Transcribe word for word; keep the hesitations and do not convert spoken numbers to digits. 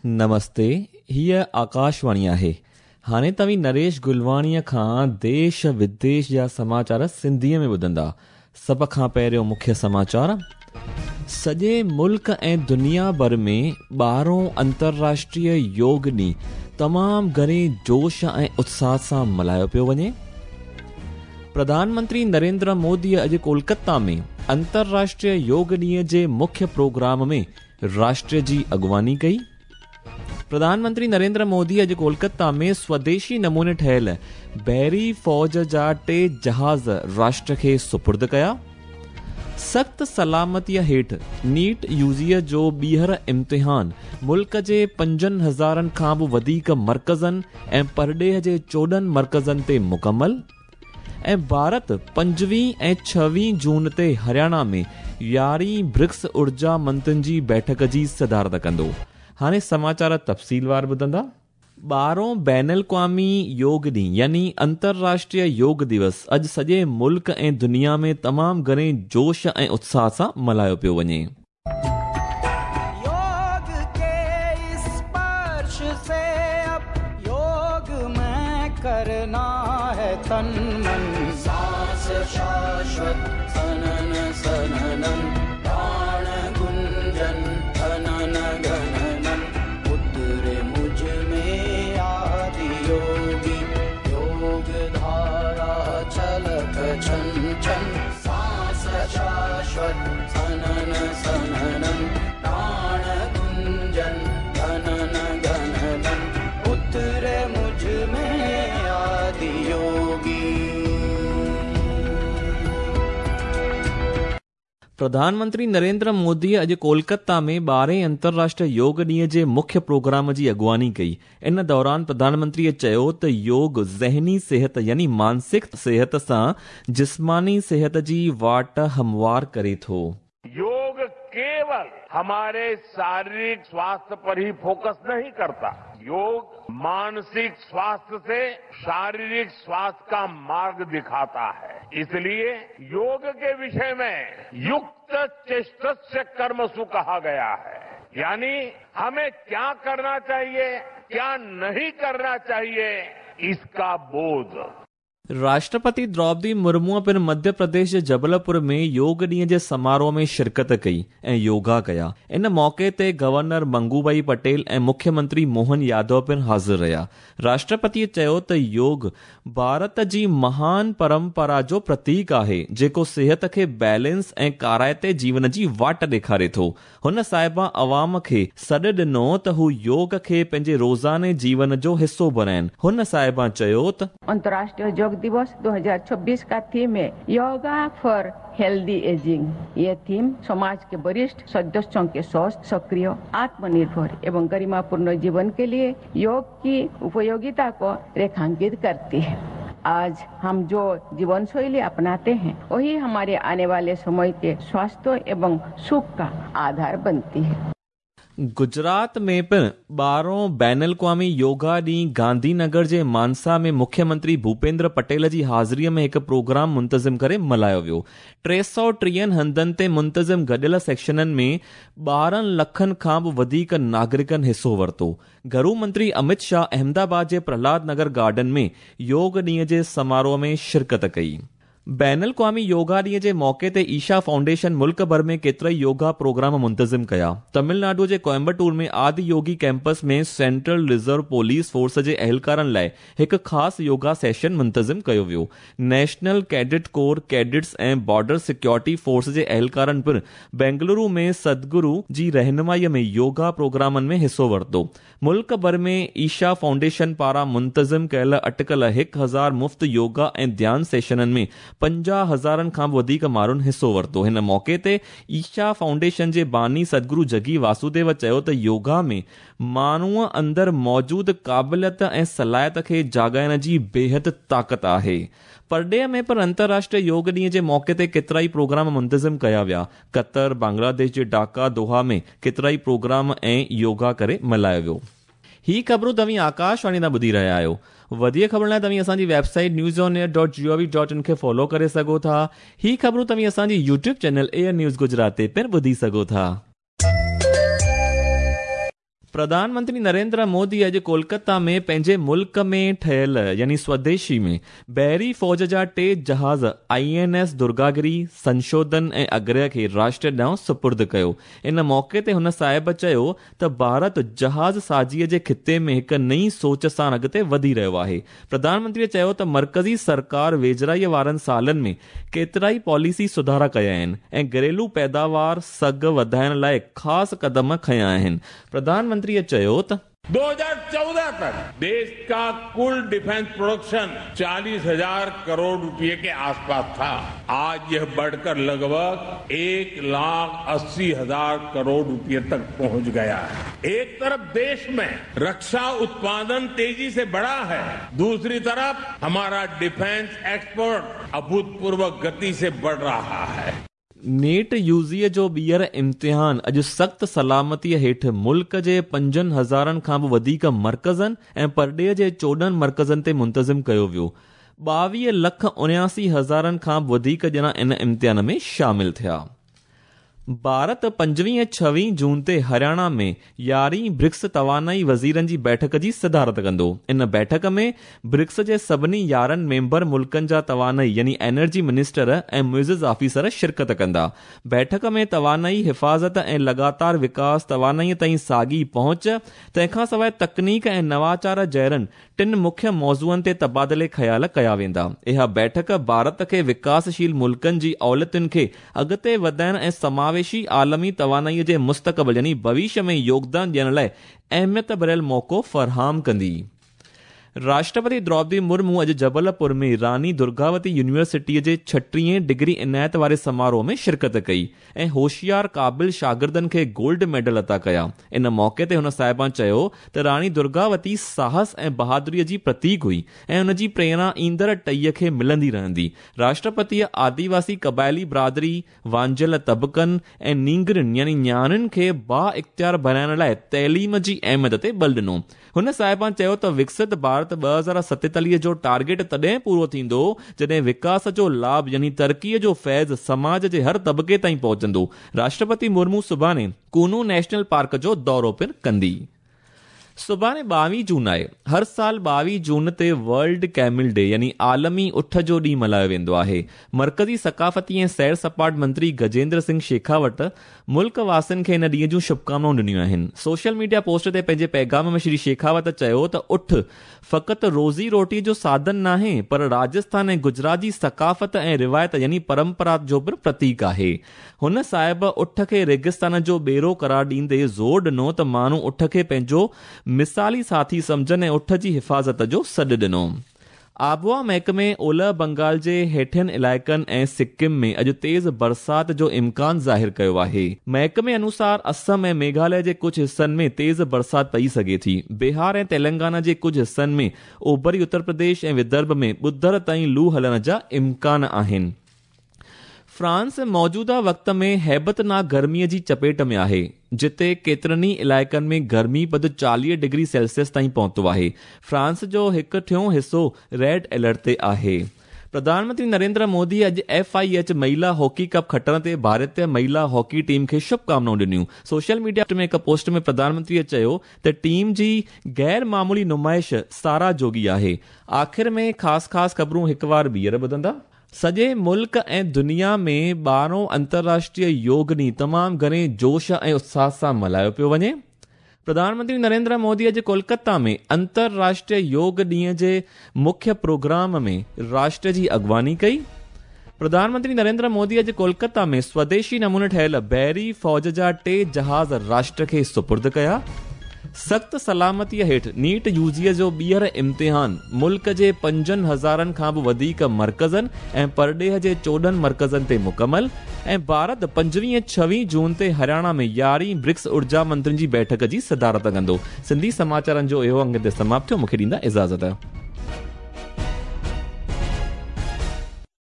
नमस्ते, हीअ आकाशवाणी आहे। हाणे तव्हीं नरेश गुलवाणीअ खां देश विदेश जा समाचार सिंधीअ में ॿुधंदा। सभ खां पहिरियों मुख्य समाचार। सॼे मुल्क ऐं दुनिया भर में ॿारहों अंतर्राष्ट्रीय योग ॾींहुं तमामु घणे जोश ऐं उत्साह सां मल्हायो पियो वञे। प्रधानमंत्री नरेंद्र मोदीअ अॼु कोलकाता में अंतर्राष्ट्रीय योग ॾींहुं जे मुख्य प्रोग्राम में राष्ट्र जी अॻुवानी कई। प्रधानमंत्री नरेंद्र मोदी अॼु कोलकाता में स्वदेशी नमूने ठहियल बहरी फ़ौज जा टे जहाज़ राष्ट्र खे सुपुर्द कया। सख़्त सलामतीअ हेठि नीट यूज़ीअ जो ॿीहर इम्तिहान मुल्क जे पंजनि हज़ारनि खां बि वधीक मर्कज़नि ऐं परॾेह जे चोॾहनि मर्कज़नि ते मुकमल। ऐं भारत पंजवीह ऐं छवीह जून ते हरियाणा में यारहीं ब्रिक्स ऊर्जा मंत्रियुनि जी बैठक जी सदारत कंदो। हाणे समाचार तफ़सीलवार ॿुधंदा। ॿारहों बैन अल-क़वामी योग ॾींहुं यानी अंतर्राष्ट्रीय योग दिवस अॼु सॼे मुल्क ऐं दुनिया में तमामु घणे जोश ऐं उत्साह सां मल्हायो पियो वञे। योग के स्पर्श से अब योग में करना है तन मन, सांस शाश्वत सनन सननन, प्राण गुंजन धनन गणनन, उतरे मुझ में आदि योगी, योग धारा छलक छन छन, सांस शाश्वत सनन सननन, प्राण गुंजन धनन गणनन, उतरे मुझ में आदि योगी। प्रधानमंत्री नरेंद्र मोदी अॼु कोलकाता में ॿारहें अंतर्राष्ट्रीय योग ॾींहुं जे मुख्य प्रोग्राम जी अॻुवानी कई। इन दौरान प्रधानमंत्रीअ चयो त योग ज़हनी सिहत यानी मानसिक सिहत सां जिस्मानी सिहत जी वाट हमवार करे थो। योग केवल हमारे शारीरिक स्वास्थ्य पर ही फोकस नहीं करता, योग मानसिक स्वास्थ्य से शारीरिक स्वास्थ्य का मार्ग दिखाता है। इसलिए योग के विषय में युक्त चेष्टस्य कर्मसु कहा गया है, यानी हमें क्या करना चाहिए, क्या नहीं करना चाहिए, इसका बोध। राष्ट्रपति द्रौपदी मुर्मू पिण मध्य प्रदेश जे जबलपुर में योग ॾींहुं जे समारोह में शिरकत कई ऐं योगा कया। इन मौके ते गवर्नर मंगूभाई पटेल ऐं मुख्यमंत्री मोहन यादव पिण हाज़िर रहिया। राष्ट्रपतिअ चयो त योग भारत जी महान परंपरा जो प्रतीक आहे जेको सिहत खे बैलेंस ऐं काराइते जीवन जी वाट ॾेखारे थो। हुन साहिबा अवाम खे सॾु ॾिनो त हू योग खे पंहिंजे रोज़ाने जीवन जो हिस्सो बणाइनि। हुन साहिबा चयो त अंतर्राष्ट्रीय योग दिवस दो हज़ार छब्बीस का थीम है योगा फॉर हेल्दी एजिंग। ये थीम समाज के वरिष्ठ सदस्यों के स्वस्थ, सक्रिय, आत्मनिर्भर एवं गरिमापूर्ण जीवन के लिए योग की उपयोगिता को रेखांकित करती है। आज हम जो जीवन शैली अपनाते हैं वही हमारे आने वाले समय के स्वास्थ्य एवं सुख का आधार बनती है। गुजरात में पिण ॿारहों बैन अल-क़वामी योगा ॾींहुं गांधीनगर जे मानसा में मुख्यमंत्री भूपेंद्र पटेल जी हाज़िरीअ में हिकु प्रोग्राम मुंतज़िम करे मल्हायो वियो। टे सौ टीहनि हंधनि ते मुंतज़िम गॾियल सेक्शननि में ॿारहं लखनि खां बि वधीक नागरिकनि हिसो वरितो। गृह मंत्री अमित शाह अहमदाबाद जे प्रहलाद नगर गार्डन में योग ॾींहुं जे समारोह में शिरकत कई। बैन अल-क़वामी योगा ॾींहुं जे मौके ते ईशा फाउंडेशन मुल्क भर में केतिरा योगा प्रोग्राम मुंतज़िम कया। तमिलनाडु जे कोयम्बटूर में आदि योगी कैंपस में सेंट्रल रिजर्व पुलिस फोर्स जे अहलकारनि लाइ हिकु ख़ासि योगा सेशन मुंतज़िम कयो वियो। नेशनल कैडेट कोर कैडेट्स ऐं बॉर्डर सिक्योरिटी फोर्स जे अहलकारनि पिण बेंगलुरु में सदगुरु जी रहनुमाईअ में योगा प्रोग्रामनि में हिसो वरितो। मुल्क भर में ईशा फाउंडेशन पारां मुंतज़िम कयल अटकल हिकु हज़ार मुफ़्त योगा ऐं ध्यान सेशननि में पंजाह हज़ारनि खां वधीक माण्हुनि हिसो वरितो। हिन मौके ते ईशा फाउंडेशन जे बानी सदगुरु जगी वासुदेव चयो त योगा में माण्हूअ अंदरि मौजूद क़ाबिलियत ऐं सलाहियत खे जाॻाइण जी बेहद ताक़त आहे। परॾेह में पर अंतर्राष्ट्रीय योग ॾींहुं जे मौके ते केतिरा ई प्रोग्राम मुंतज़िम कया विया। कतर, बांग्लादेश जे ढाका, दोहा में केतिरा ई प्रोग्राम ऐं योगा करे मल्हायो वियो। ही ख़बरूं तव्हीं आकाशवाणी तां ॿुधी रहिया आहियो। वधीक ख़बर लाइ तव्हीं असांजी website news on air dot G O V dot in खे फॉलो करे सघो था। ही ख़बरूं तव्हीं असांजी YouTube channel air news Gujarat ते पिण ॿुधी सघो था। प्रधानमंत्री नरेंद्र मोदी अॼु कोलकाता में पंहिंजे मुल्क में ठहियल यानी स्वदेशी में बहरी फ़ौज जा टे जहाज़ आई एन एस दुर्गागिरी, संशोधन ऐं अग्रय खे राष्ट्र ॾांहुं सुपुर्द कयो। इन मौक़े ते हुन साहिब चयो त भारत जहाज़ साजीअ जे खिते में हिकु नई सोच सां अॻिते वधी रहियो आहे। प्रधानमंत्रीअ चयो त मर्कज़ी सरकार वेझराईअ वारनि सालनि में केतिराई पॉलिसी सुधारा कया आहिनि ऐं घरेलू पैदावार सघ वधाइण लाइ ख़ासि क़दम खंया आहिनि। प्रधानमंत्रीअ चयो त दो हज़ार चौदह तक देश का कुल डिफेंस प्रोडक्शन चालीस हजार करोड़ रुपए के आसपास था। आज यह बढ़कर लगभग एक लाख अस्सी हजार करोड़ रुपए तक पहुंच गया है। एक तरफ देश में रक्षा उत्पादन तेजी से बढ़ा है, दूसरी तरफ हमारा डिफेंस एक्सपोर्ट अभूतपूर्व गति से बढ़ रहा है। नेट यूज़ीअ जो ॿीहर इम्तिहान अॼु सख़्त सलामतीअ हेठि मुल्क जे पंजनि हज़ारनि खां बि वधीक मर्कज़नि ऐं परॾेह जे चोॾहनि मर्कज़नि ते मुंतज़िम कयो वियो। ॿावीह लख उणियासी हज़ारनि खां बि वधीक ॼणा इन इम्तिहान में शामिल थिया। भारत पंजवीह छवीह जून ते हरियाणा में यारहीं ब्रिक्स तवानाई वज़ीरनि जी बैठक जी सदारत कंदो। इन बैठक में ब्रिक्स जे सभिनी यारहनि मेंबर मुल्कनि जा तवानाई यानी एनर्जी मिनिस्टर ऐं मुइज़िज़ ऑफिसर शिरकत कंदा। बैठक में तवानाई हिफ़ाज़त ऐं लगातार विकास, तवानाईअ ताईं साॻी पहुच, तंहिंखां सवाइ तकनीक ऐं नवाचार जहिड़नि टिनि मुख्य मौज़ूअनि ते तबादले ख़्याल कया वेंदा। इहा बैठक भारत खे विकासशील मुल्कनि जी औलतुनि खे अॻिते वधाइण ऐं समावेशी आलमी तवानाईअ जे मुस्तक़बिल यानी भविष्य में योगदान ॾियण लाइ अहमियत भरियल मौक़ो फ़राहम कंदी। राष्ट्रपति द्रौपदी मुर्मू अॼु जबलपुर में रानी दुर्गावती यूनिवर्सिटीअ जे छटीह डिग्री इनायत वारे समारोह में शिरकत कई ऐं होशियार क़ाबिल शागिर्दनि खे गोल्ड मेडल अता कया। इन मौक़े ते हुन साहिबा चयो त रानी दुर्गावती साहस ऐं बहादुरीअ जी प्रतीक हुई ऐं हुन जी प्रेरणा ईंदड़ टईअ खे मिलंदी रहंदी। राष्ट्रपतिअ आदिवासी क़बाइली बिरादरी, वांझियल तबक़नि ऐं नींगरनि यानी न्याणियुनि खे बा इख़्तियार बणाइण लाइ तइलीम जी अहमियत ते बल ॾिनो। हुन साहिबा चयो त विकसित भारत ॿ हज़ार सतेतालीह जो टारगेट तॾहिं पूरो थींदो जॾहिं विकास जो लाभ यानी तरक़ीअ जो फैज़ समाज जे हर तबक़े ताईं पहुचंदो। राष्ट्रपति मुर्मू सुभाणे कूनू नेशनल पार्क जो दौरो पिणु कंदी। सुभाणे ॿावीह जून आहे। हर साल ॿावीह जून ते वर्ल्ड कैमिल डे यानी आलमी उठ जो ॾींहुं मल्हायो वेंदो आहे। मर्कज़ी सक़ाफ़ती ऐं सैर सपाट मंत्री गजेंद्र सिंह शेखावत मुल्क वासियुनि खे इन ॾींहं जूं शुभकामनाऊं ॾिनियूं आहिनि। सोशल मीडिया पोस्ट ते पंहिंजे पैगाम में श्री शेखावत चयो त उठ फ़क़ति रोज़ी रोटी जो साधन नाहे पर राजस्थान ऐं गुजरात जी सक़ाफ़त ऐं रिवायत यानी परंपरा जो बि प्रतीक आहे। हुन साहिब उठ खे रेगिस्तान जो ॿेड़ो करार ॾींदे ज़ोर ॾिनो त माण्हू उठ खे पंहिंजो मिसाली साथी सम्झनि ऐं उठ जी हिफ़ाज़त जो सॾु ॾिनो। आबहवा महकमे ओलह बंगाल जे हेठियनि इलाइक़नि ऐं सिक्किम में अॼु तेज़ बरसाति जो इम्कान ज़ाहिर कयो आहे। महकमे अनुसार असम ऐं मेघालय जे कुझु हिस्सनि में तेज़ बरसाति पई सघे थी। बिहार ऐं तेलंगाना जे कुझु हिस्सनि में, ओभरी उत्तर प्रदेश ऐं विदर्भ में ॿुधर ताईं लू हलण जा इम्कान आहिनि। फ्रांस मौजूदा वक़्त में हैबतनाक गर्मीअ जी चपेट में आहे, जिते केतिरनि ई इलाइक़नि में गर्मी पद चालीह डिग्री सेल्सियस ताईं पहुतो आहे। फ्रांस जो हिकु टियों हिसो रेड अलर्ट ते आहे। प्रधानमंत्री नरेंद्र मोदी अॼु एफ आई एच महिला हॉकी कप खटण ते भारतीय महिला हॉकी टीम खे शुभकामनाऊं ॾिनियूं। सोशल मीडिया में हिकु पोस्ट में प्रधानमंत्रीअ चयो त टीम जी गैर मामूली नुमाइश साराह जोगी आहे। आख़िर में ख़ासि ख़ासि ख़बरूं हिकु बार ॿीहर ॿुधंदा। सॼे मुल्क ऐं दुनिया में ॿारहों अंतर्राष्ट्रीय योग ॾींहुं तमामु घणे जोश ऐं उत्साह सां मल्हायो पियो वञे। प्रधानमंत्री नरेंद्र मोदी अॼु कोलकाता में अंतर्राष्ट्रीय योग ॾींहं जे मुख्य प्रोग्राम में राष्ट्र जी अॻवानी कई। प्रधानमंत्री नरेंद्र मोदी अॼु कोलकाता में स्वदेशी नमूने ठहियल बहरी फ़ौज जा टे जहाज़ राष्ट्र खे सुपुर्द कया। सख़्त सलामतीअ हेठि नीट यूज़ीअ जो ॿीहर इम्तिहान मुल्क जे पंजनि हज़ारनि खां बि वधीक मर्कज़नि ऐं परॾेह जे चोॾहनि मर्कज़नि ते मुकमल ऐं भारत पंजवीह छवीह जून ते हरियाणा में यारहीं ब्रिक्स ऊर्जा मंत्रियुनि जी बैठक जी सदारत कंदो। सिंधी समाचारनि जो इहो अंग ते समाप्त थियो। मूंखे ॾींदा इजाज़त।